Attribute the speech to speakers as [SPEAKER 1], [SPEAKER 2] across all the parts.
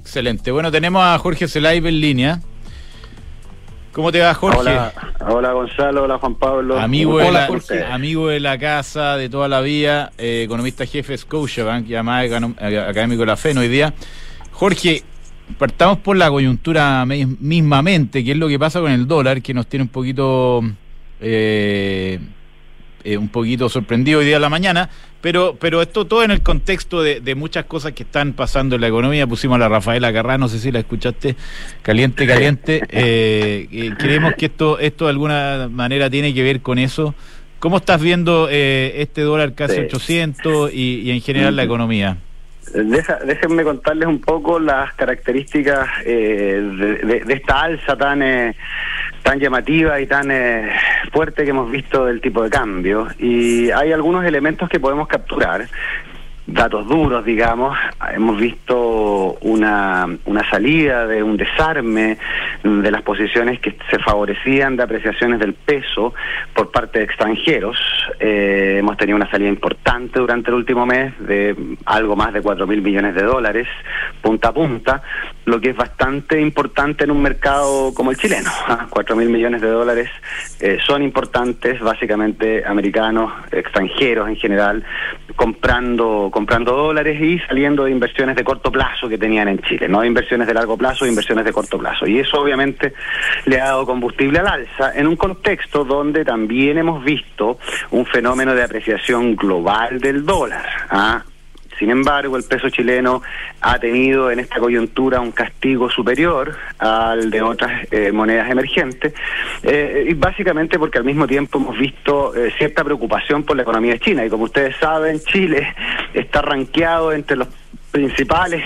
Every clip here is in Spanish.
[SPEAKER 1] Excelente. Bueno, tenemos a Jorge Zelaipe en línea. ¿Cómo te va, Jorge?
[SPEAKER 2] Hola Gonzalo, hola Juan Pablo.
[SPEAKER 1] Amigo de la casa de toda la vida, economista jefe de Scotiabank, y además académico de la FEN hoy día. Jorge, partamos por la coyuntura mismamente, que es lo que pasa con el dólar, que nos tiene un poquito sorprendido hoy día a la mañana, pero esto todo en el contexto de muchas cosas que están pasando en la economía. Pusimos a la Rafaela Carrá, no sé si la escuchaste, caliente. Creemos que esto de alguna manera tiene que ver con eso. ¿Cómo estás viendo este dólar casi 800 y en general la economía?
[SPEAKER 2] Déjenme contarles un poco las características de esta alza tan llamativa y tan fuerte que hemos visto del tipo de cambio, y hay algunos elementos que podemos capturar, datos duros, digamos. Hemos visto una salida de un desarme de las posiciones que se favorecían de apreciaciones del peso por parte de extranjeros. Hemos tenido una salida importante durante el último mes de algo más de 4.000 millones de dólares, punta a punta, lo que es bastante importante en un mercado como el chileno. 4.000 millones de dólares son importantes, básicamente americanos, extranjeros en general, comprando dólares y saliendo de inversiones de corto plazo que tenían en Chile, no inversiones de largo plazo, inversiones de corto plazo, y eso obviamente le ha dado combustible al alza en un contexto donde también hemos visto un fenómeno de apreciación global del dólar. Sin embargo, el peso chileno ha tenido en esta coyuntura un castigo superior al de otras monedas emergentes, y básicamente porque al mismo tiempo hemos visto cierta preocupación por la economía china, y como ustedes saben, Chile está rankeado entre las principales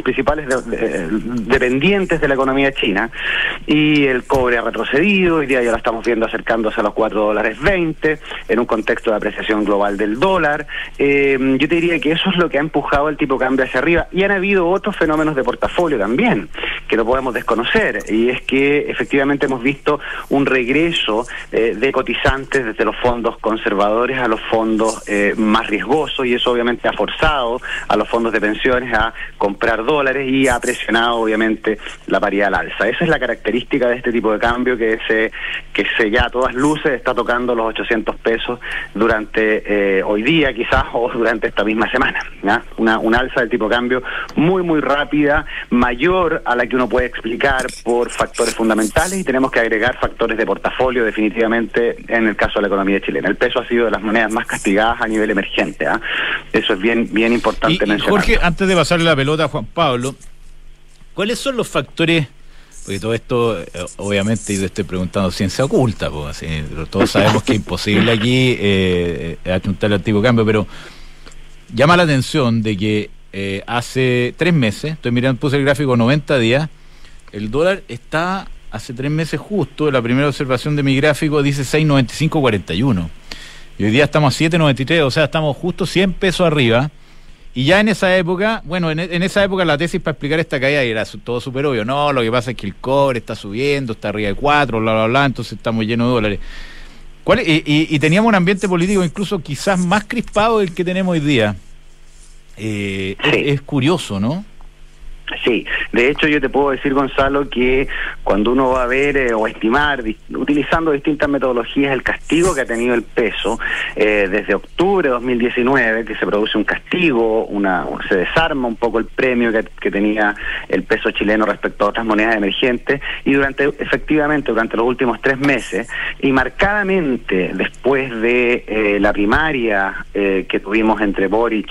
[SPEAKER 2] dependientes de la economía china, y el cobre ha retrocedido. Hoy día ya lo estamos viendo acercándose a los $4.20 en un contexto de apreciación global del dólar. Yo te diría que eso es lo que ha empujado el tipo de cambio hacia arriba, y han habido otros fenómenos de portafolio también que no podemos desconocer, y es que efectivamente hemos visto un regreso de cotizantes desde los fondos conservadores a los fondos más riesgosos, y eso obviamente ha forzado a los fondos de pensiones a comprar dólares y ha presionado obviamente la paridad al alza. Esa es la característica de este tipo de cambio, que se ya a todas luces está tocando los 800 pesos durante hoy día quizás, o durante esta misma semana, ¿ya? Una alza del tipo de cambio muy rápida, mayor a la que uno puede explicar por factores fundamentales, y tenemos que agregar factores de portafolio definitivamente en el caso de la economía chilena. El peso ha sido de las monedas más castigadas a nivel emergente, Eso es bien importante mencionar.
[SPEAKER 1] Jorge, antes de pasarle la pelota a Juan Pablo, ¿cuáles son los factores? Porque todo esto, obviamente, yo estoy preguntando ciencia oculta, pues, así, todos sabemos que es imposible aquí achuntarle al tipo de cambio, pero llama la atención de que hace 3 meses, estoy mirando, puse el gráfico 90 días, el dólar está hace 3 meses justo, la primera observación de mi gráfico dice 6.9541, y hoy día estamos a 7.93, o sea, estamos justo 100 pesos arriba. Y ya en esa época, en esa época la tesis para explicar esta caída era todo súper obvio. No, lo que pasa es que el cobre está subiendo, está arriba de 4, bla, entonces estamos llenos de dólares. Y teníamos un ambiente político incluso quizás más crispado del que tenemos hoy día. Sí. Es curioso, ¿no?
[SPEAKER 2] Sí, de hecho yo te puedo decir, Gonzalo, que cuando uno va a ver o estimar, utilizando distintas metodologías, el castigo que ha tenido el peso desde octubre de 2019, que se produce un castigo, se desarma un poco el premio que tenía el peso chileno respecto a otras monedas emergentes, y efectivamente durante los últimos 3 meses, y marcadamente después de la primaria que tuvimos entre Boric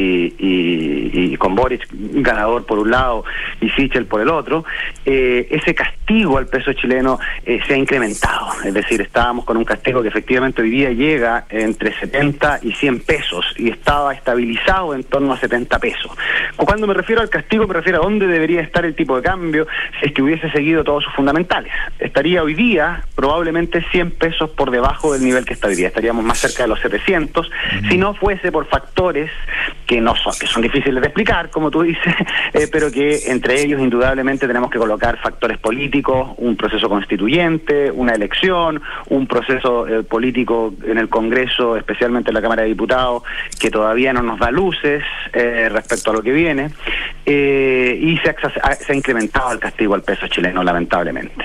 [SPEAKER 2] y con Boric ganador por un lado y Sichel por el otro, ese castigo al peso chileno se ha incrementado. Es decir, estábamos con un castigo que efectivamente hoy día llega entre 70 y 100 pesos y estaba estabilizado en torno a 70 pesos. Cuando me refiero al castigo, me refiero a dónde debería estar el tipo de cambio si es que hubiese seguido todos sus fundamentales. Estaría hoy día probablemente 100 pesos por debajo del nivel que está hoy día. Estaríamos más cerca de los 700, si no fuese por factores que son difíciles de explicar, como tú dices, pero que entre ellos indudablemente tenemos que colocar factores políticos, un proceso constituyente, una elección, un proceso político en el Congreso, especialmente en la Cámara de Diputados, que todavía no nos da luces respecto a lo que viene, y se ha incrementado el castigo al peso chileno, lamentablemente.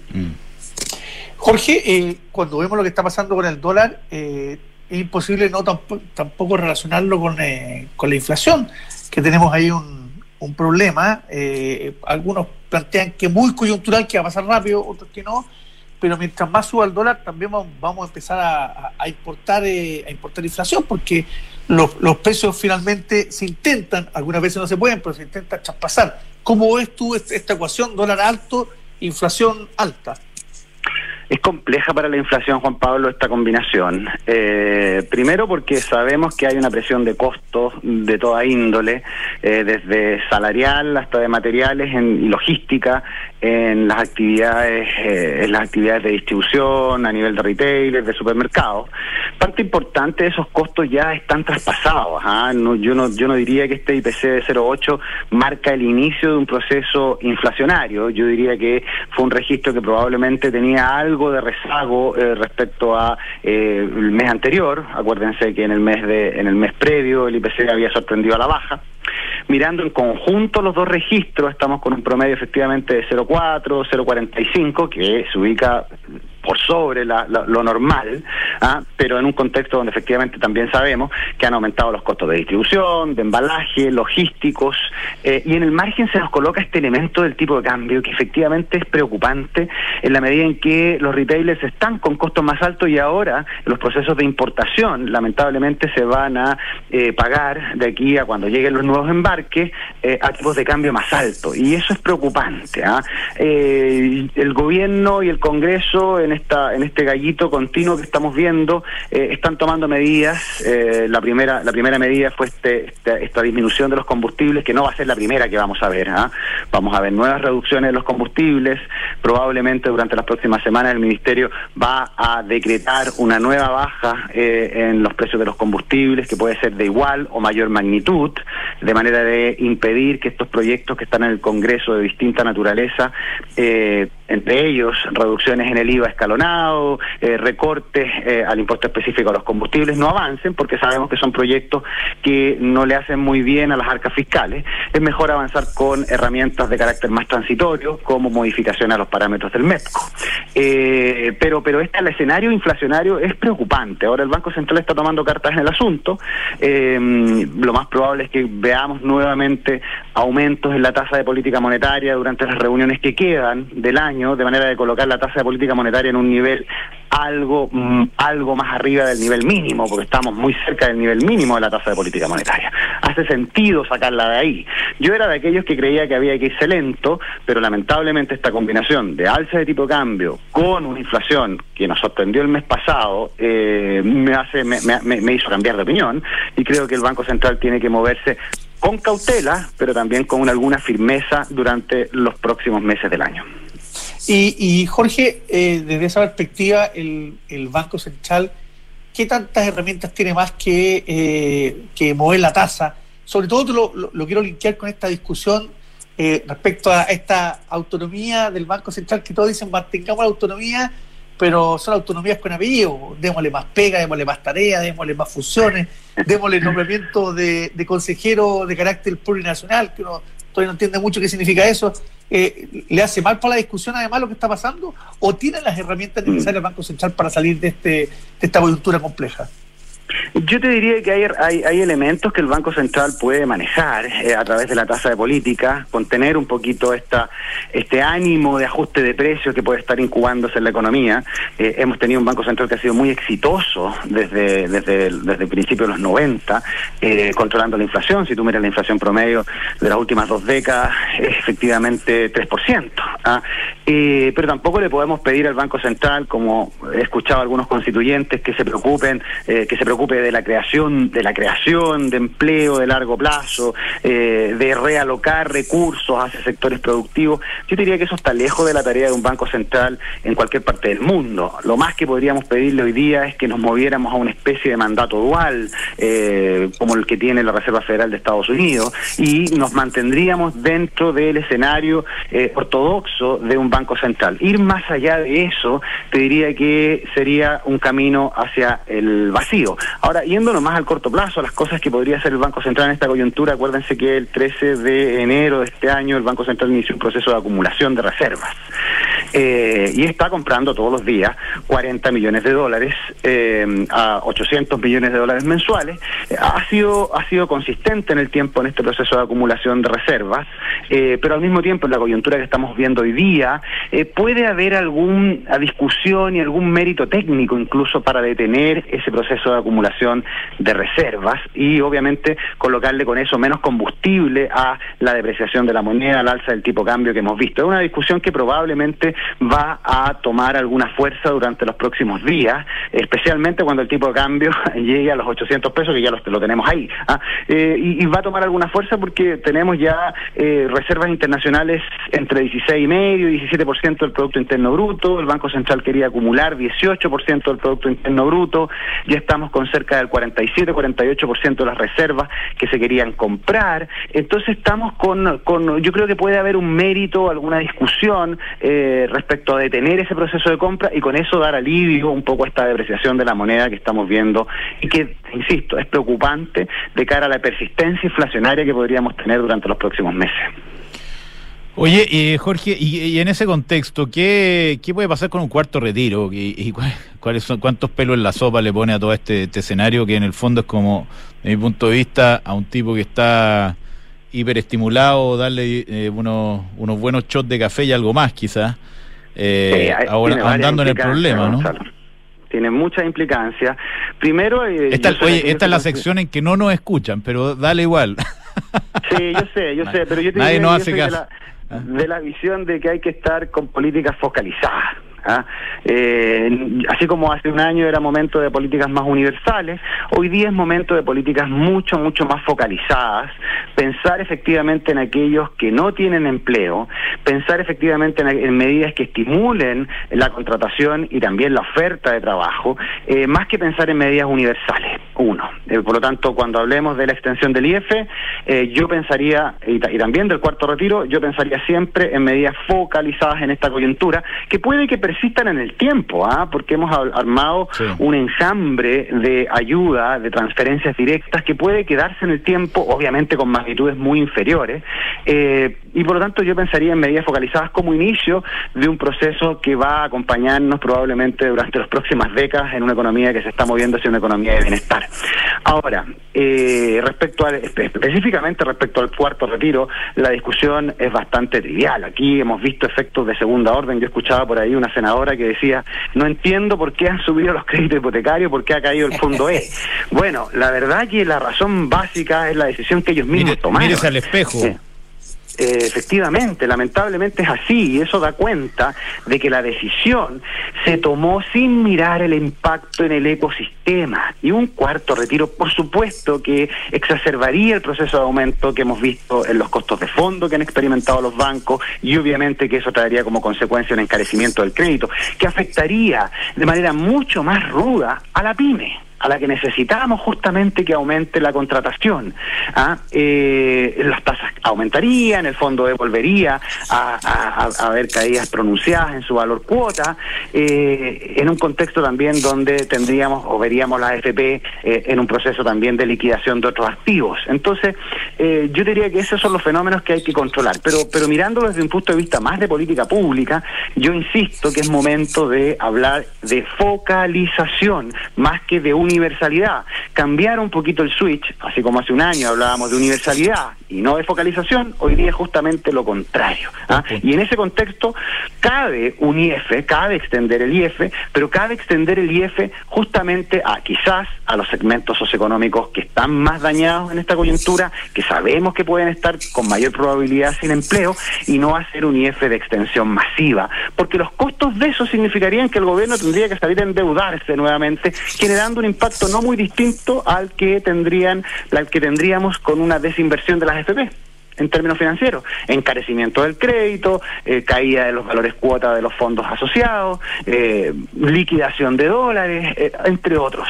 [SPEAKER 3] Jorge, cuando vemos lo que está pasando con el dólar, es imposible tampoco relacionarlo con la inflación, que tenemos ahí un problema. Algunos plantean que es muy coyuntural, que va a pasar rápido, otros que no, pero mientras más suba el dólar también vamos a empezar a importar inflación, porque los precios finalmente se intentan, algunas veces no se pueden, pero se intentan traspasar. ¿Cómo ves tú esta ecuación, dólar alto, inflación alta?
[SPEAKER 2] Es compleja para la inflación, Juan Pablo, esta combinación. Primero porque sabemos que hay una presión de costos de toda índole, desde salarial hasta de materiales y logística, en las actividades de distribución, a nivel de retailers, de supermercados. Parte importante de esos costos ya están traspasados. Yo no diría que este IPC de 0,8 marca el inicio de un proceso inflacionario. Yo diría que fue un registro que probablemente tenía algo de rezago respecto a el mes anterior. Acuérdense que en el mes previo el IPC había sorprendido a la baja. Mirando en conjunto los dos registros, estamos con un promedio efectivamente de 0,4, 0,45, que se ubica por sobre lo normal, pero en un contexto donde efectivamente también sabemos que han aumentado los costos de distribución, de embalaje, logísticos, y en el margen se nos coloca este elemento del tipo de cambio que efectivamente es preocupante en la medida en que los retailers están con costos más altos y ahora los procesos de importación lamentablemente se van a pagar de aquí a cuando lleguen los nuevos embarques a tipos de cambio más altos, y eso es preocupante. El gobierno y el Congreso en este gallito continuo que estamos viendo están tomando medidas. La primera medida fue esta disminución de los combustibles, que no va a ser la primera que vamos a ver. Vamos a ver nuevas reducciones de los combustibles. Probablemente durante las próximas semanas el Ministerio va a decretar una nueva baja en los precios de los combustibles, que puede ser de igual o mayor magnitud, de manera de impedir que estos proyectos que están en el Congreso de distinta naturaleza, entre ellos reducciones en el IVA escalonado, recortes al impuesto específico a los combustibles, no avancen, porque sabemos que son proyectos que no le hacen muy bien a las arcas fiscales. Es mejor avanzar con herramientas de carácter más transitorio, como modificación a los parámetros del MEPCO. Pero el escenario inflacionario es preocupante. Ahora el Banco Central está tomando cartas en el asunto. Lo más probable es que veamos nuevamente aumentos en la tasa de política monetaria durante las reuniones que quedan del año, de manera de colocar la tasa de política monetaria en un nivel algo más arriba del nivel mínimo, porque estamos muy cerca del nivel mínimo de la tasa de política monetaria. Hace sentido sacarla de ahí. Yo era de aquellos que creía que había que irse lento, pero lamentablemente esta combinación de alza de tipo de cambio con una inflación que nos sorprendió el mes pasado me hizo cambiar de opinión, y creo que el Banco Central tiene que moverse con cautela, pero también con alguna firmeza durante los próximos meses del año.
[SPEAKER 3] Y Jorge, desde esa perspectiva, el Banco Central, ¿qué tantas herramientas tiene más que mover la tasa? Sobre todo lo quiero linkear con esta discusión respecto a esta autonomía del Banco Central, que todos dicen mantengamos la autonomía, pero son autonomías con apellido. Démosle más pega, démosle más tareas, démosle más funciones, démosle nombramiento de consejero de carácter plurinacional, que uno todavía no entiende mucho qué significa eso. ¿Le hace mal para la discusión además lo que está pasando? ¿O tiene las herramientas necesarias el Banco Central para salir de esta coyuntura compleja?
[SPEAKER 2] Yo te diría que hay elementos que el Banco Central puede manejar a través de la tasa de política, contener un poquito este ánimo de ajuste de precios que puede estar incubándose en la economía. Hemos tenido un Banco Central que ha sido muy exitoso desde el principio de los 90, controlando la inflación. Si tú miras la inflación promedio de las últimas 2 décadas, es efectivamente 3%. pero tampoco le podemos pedir al Banco Central, como he escuchado a algunos constituyentes, que se preocupe de la creación de empleo de largo plazo, de realocar recursos hacia sectores productivos. Yo diría que eso está lejos de la tarea de un Banco Central en cualquier parte del mundo. Lo más que podríamos pedirle hoy día es que nos moviéramos a una especie de mandato dual, como el que tiene la Reserva Federal de Estados Unidos, y nos mantendríamos dentro del escenario ortodoxo de un Banco Central. Ir más allá de eso, te diría que sería un camino hacia el vacío. Ahora, yéndonos más al corto plazo, las cosas que podría hacer el Banco Central en esta coyuntura, acuérdense que el 13 de enero de este año el Banco Central inició un proceso de acumulación de reservas, y está comprando todos los días 40 millones de dólares a 800 millones de dólares mensuales. Ha sido consistente en el tiempo en este proceso de acumulación de reservas, pero al mismo tiempo en la coyuntura que estamos viendo hoy día puede haber alguna discusión y algún mérito técnico incluso para detener ese proceso de acumulación de reservas y obviamente colocarle con eso menos combustible a la depreciación de la moneda, al alza del tipo de cambio que hemos visto. Es una discusión que probablemente va a tomar alguna fuerza durante los próximos días, especialmente cuando el tipo de cambio llegue a los 800 pesos, que ya lo tenemos ahí, y va a tomar alguna fuerza porque tenemos ya reservas internacionales entre 16,5% y 17% del Producto Interno Bruto. El Banco Central quería acumular 18% del Producto Interno Bruto, ya estamos con cerca del 47-48% de las reservas que se querían comprar. Entonces estamos yo creo que puede haber un mérito, alguna discusión respecto a detener ese proceso de compra y con eso dar alivio un poco a esta depreciación de la moneda que estamos viendo y que, insisto, es preocupante de cara a la persistencia inflacionaria que podríamos tener durante los próximos meses.
[SPEAKER 1] Oye, Jorge, y en ese contexto, ¿qué puede pasar con un cuarto retiro? ¿Cuántos pelos en la sopa le pone a todo este escenario que en el fondo es como, desde mi punto de vista, a un tipo que está hiperestimulado, darle unos buenos shots de café y algo más quizás, ahora andando en el problema, ¿no?
[SPEAKER 2] Tiene muchas implicancias. Primero,
[SPEAKER 1] esta es la sección en que no nos escuchan, pero dale igual.
[SPEAKER 2] Sí, yo sé, pero yo te
[SPEAKER 1] nadie
[SPEAKER 2] diría
[SPEAKER 1] nos
[SPEAKER 2] que
[SPEAKER 1] hace caso.
[SPEAKER 2] De la visión de que hay que estar con políticas focalizadas. Así como hace un año era momento de políticas más universales, hoy día es momento de políticas mucho más focalizadas, pensar efectivamente en aquellos que no tienen empleo, pensar efectivamente en medidas que estimulen la contratación y también la oferta de trabajo, más que pensar en medidas universales. Por lo tanto, cuando hablemos de la extensión del IF, yo pensaría, y también del cuarto retiro, yo pensaría siempre en medidas focalizadas en esta coyuntura, que puede que persistan en el tiempo, porque hemos armado un enjambre de ayuda, de transferencias directas que puede quedarse en el tiempo, obviamente con magnitudes muy inferiores, y por lo tanto yo pensaría en medidas focalizadas como inicio de un proceso que va a acompañarnos probablemente durante las próximas décadas en una economía que se está moviendo hacia una economía de bienestar. Ahora, específicamente respecto al cuarto retiro, la discusión es bastante trivial. Aquí hemos visto efectos de segunda orden. Yo escuchaba por ahí una senadora que decía, no entiendo por qué han subido los créditos hipotecarios, por qué ha caído el fondo E. Bueno, la verdad que la razón básica es la decisión que ellos mismos tomaron.
[SPEAKER 1] Mírese al espejo.
[SPEAKER 2] Efectivamente, lamentablemente es así, y eso da cuenta de que la decisión se tomó sin mirar el impacto en el ecosistema, y un cuarto retiro, por supuesto, que exacerbaría el proceso de aumento que hemos visto en los costos de fondo que han experimentado los bancos, y obviamente que eso traería como consecuencia un encarecimiento del crédito, que afectaría de manera mucho más ruda a la pyme, a la que necesitamos justamente que aumente la contratación. Las tasas aumentarían, el fondo volvería a haber caídas pronunciadas en su valor cuota, en un contexto también donde tendríamos o veríamos la AFP en un proceso también de liquidación de otros activos. Entonces, yo diría que esos son los fenómenos que hay que controlar, pero mirándolo desde un punto de vista más de política pública, yo insisto que es momento de hablar de focalización más que de universalización universalidad, cambiar un poquito el switch, así como hace un año hablábamos de universalidad y no de focalización, hoy día es justamente lo contrario. Y en ese contexto cabe un IF, cabe extender el IF, pero cabe extender el IF justamente quizás a los segmentos socioeconómicos que están más dañados en esta coyuntura, que sabemos que pueden estar con mayor probabilidad sin empleo, y no hacer un IF de extensión masiva, porque los costos de eso significarían que el gobierno tendría que salir a endeudarse nuevamente, generando un impacto no muy distinto al que tendríamos con una desinversión de las FP en términos financieros, encarecimiento del crédito, caída de los valores cuota de los fondos asociados, liquidación de dólares, entre otros.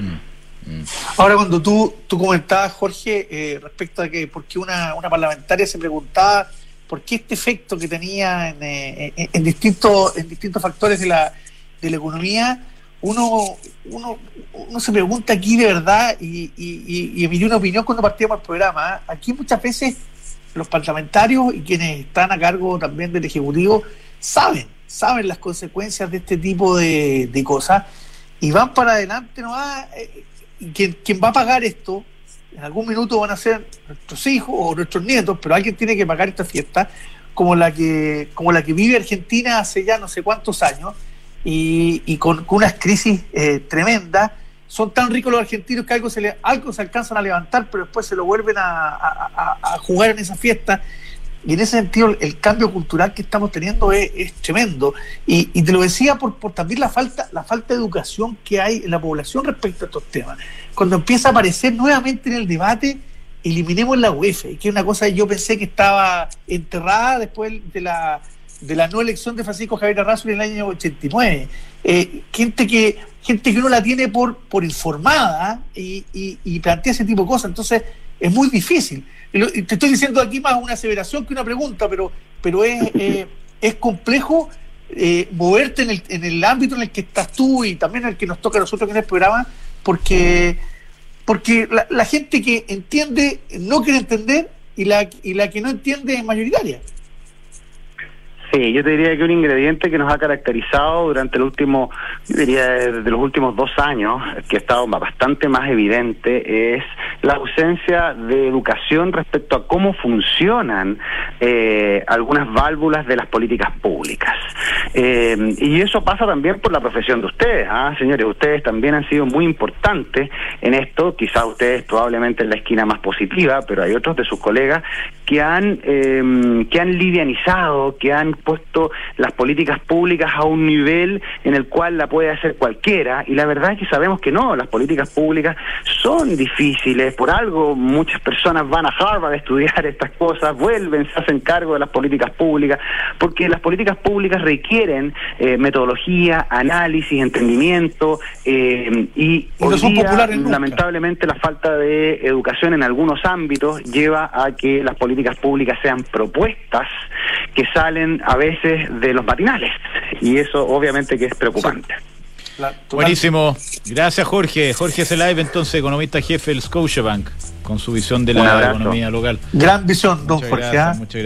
[SPEAKER 3] Ahora, cuando tú comentabas, Jorge, respecto a que por qué una parlamentaria se preguntaba por qué este efecto que tenía en distintos factores de la economía, uno se pregunta aquí de verdad, y emitió una opinión cuando partíamos el programa. Aquí muchas veces los parlamentarios y quienes están a cargo también del Ejecutivo saben las consecuencias de este tipo de cosas y van para adelante nomás. Quien va a pagar esto en algún minuto van a ser nuestros hijos o nuestros nietos, pero alguien tiene que pagar esta fiesta como la que vive Argentina hace ya no sé cuántos años, y con unas crisis tremendas. Son tan ricos los argentinos que algo se alcanzan a levantar, pero después se lo vuelven a jugar en esa fiesta. Y en ese sentido el cambio cultural que estamos teniendo es tremendo. Y te lo decía por también la falta de educación que hay en la población respecto a estos temas. Cuando empieza a aparecer nuevamente en el debate, eliminemos la UEF, que es una cosa que yo pensé que estaba enterrada después de la no elección de Francisco Javier Arrasur en el año 89. Gente que uno la tiene por informada y plantea ese tipo de cosas. Entonces es muy difícil. Y te estoy diciendo aquí más una aseveración que una pregunta, pero es complejo moverte en el ámbito en el que estás tú y también en el que nos toca a nosotros en el programa, porque la gente que entiende no quiere entender, y la que no entiende es mayoritaria.
[SPEAKER 2] Sí, yo te diría que un ingrediente que nos ha caracterizado durante los últimos 2 años, que ha estado bastante más evidente, es la ausencia de educación respecto a cómo funcionan algunas válvulas de las políticas públicas. Y eso pasa también por la profesión de ustedes, señores. Ustedes también han sido muy importantes en esto, quizás ustedes probablemente en la esquina más positiva, pero hay otros de sus colegas que han livianizado, que han puesto las políticas públicas a un nivel en el cual la puede hacer cualquiera, y la verdad es que sabemos que no, las políticas públicas son difíciles. Por algo muchas personas van a Harvard a estudiar estas cosas, vuelven, se hacen cargo de las políticas públicas, porque las políticas públicas requieren metodología, análisis, entendimiento, y hoy día, lamentablemente, la falta de educación en algunos ámbitos lleva a que las políticas públicas sean propuestas que salen a veces de los matinales, y eso obviamente que es preocupante.
[SPEAKER 1] Buenísimo, gracias Jorge Zelaive, entonces economista jefe del Scotiabank, con su visión de la economía local.
[SPEAKER 3] Gran visión, don Jorge.
[SPEAKER 1] Muchas gracias.